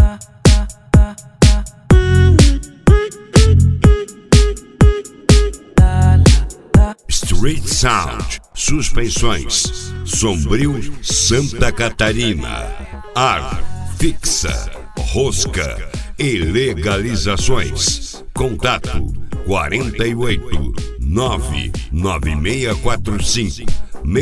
Street Sound, Suspensões, Sombrio, Santa Catarina. Ar, fixa, rosca e legalizações. Contato 48 99645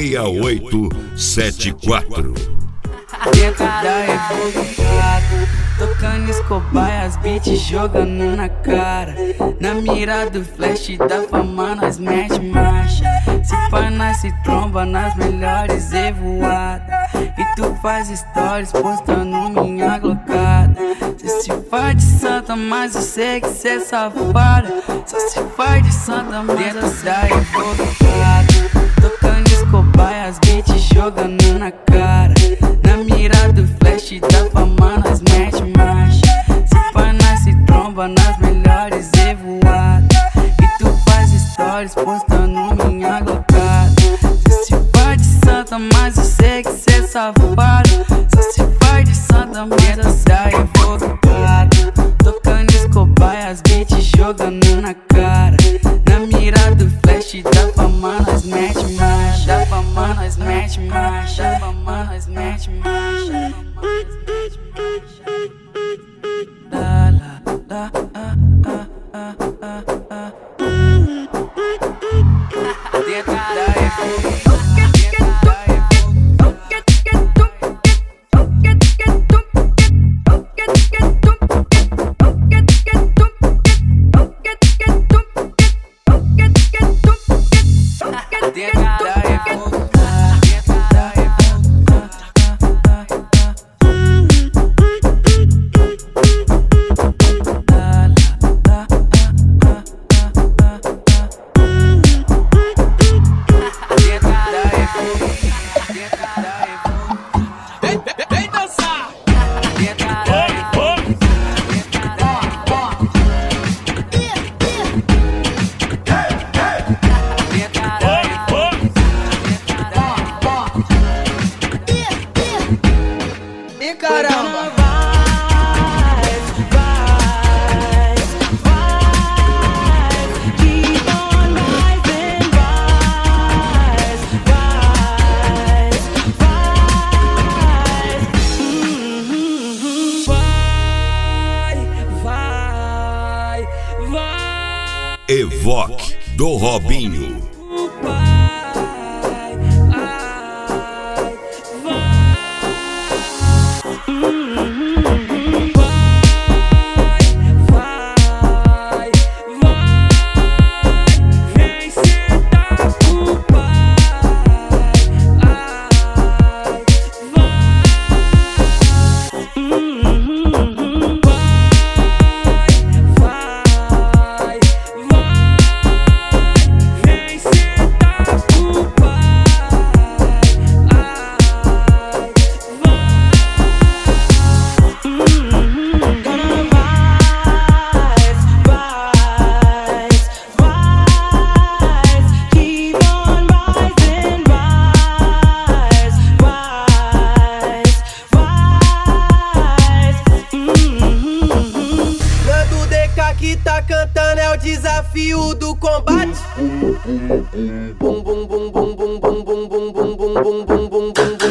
6874. Dentro da Evoluado, tocando Escobar, as beats jogando na cara. Na mira do flash da fama nós mete marcha. Se pá nós se tromba nas melhores evoadas. E tu faz stories postando minha glocada. Cê se faz de santa, mas eu sei que cê é safada. Só se faz de santa, mas eu da Evoluado, tocando Escobar, as beats jogando na cara. Na mira do flash da fama nós mete marcha. Se pá nós se tromba nas melhores evoadas. E tu faz stories postando minha glocada. Cê se faz de santa, mas eu sei que cê é safada. Só se faz de santa, mas eu da Evoluado, tocando Escobar, as beats jogando na cara. Na mira do flash da fama nós mete marcha. Da fama nós mete marcha. Da fama nós mete marcha. La la la dentro da Evoluado. Caramba! Evoque do Robinho. Que tá cantando é o desafio do combate. Bum bum bum bum bum bum bum bum bum bum bum bum bum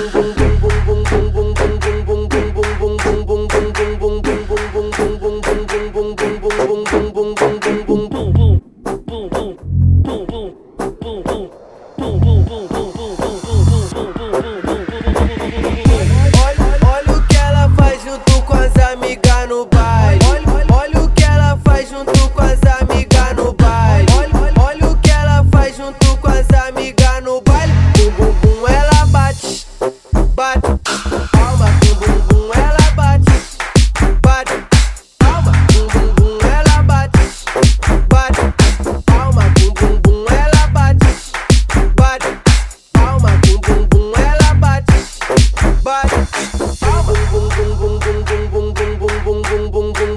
olha o que ela faz junto com as amigas no baile. Olha o que ela faz junto com as amigas no baile. Olha o que ela faz junto com as amigas no baile. Bum bum bum ela bate, bate, palma. Bum bum bum ela bate, bate, palma. Bum bum bum ela bate, bate, palma. Bum bum bum ela bate, bate, palma. Bum bum bum ela bate, bate, palma. Bum bum bum bum bum bum bum bum bum bum bum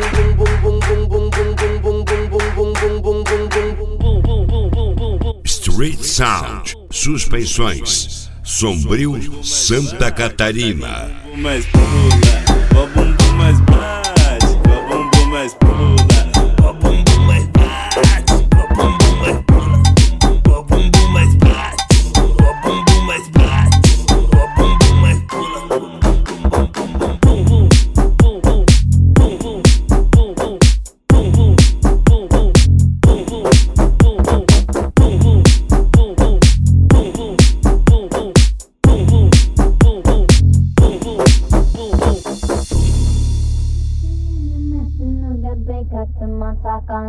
bum. Street Sound, Suspensões, Sombrio, Santa Catarina. Mais pula, ó bumbum mais pula.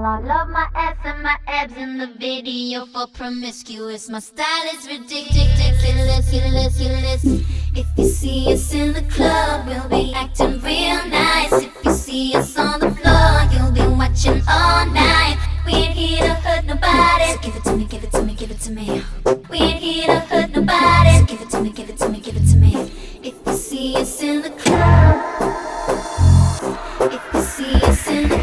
Love my ass and my abs in the video for promiscuous. My style is ridiculous. If you see us in the club, we'll be acting real nice. If you see us on the floor, you'll be watching all night. We ain't here to hurt nobody, so give it to me, give it to me, give it to me. We ain't here to hurt nobody, so give it to me, give it to me, give it to me. If you see us in the club, if you see us in the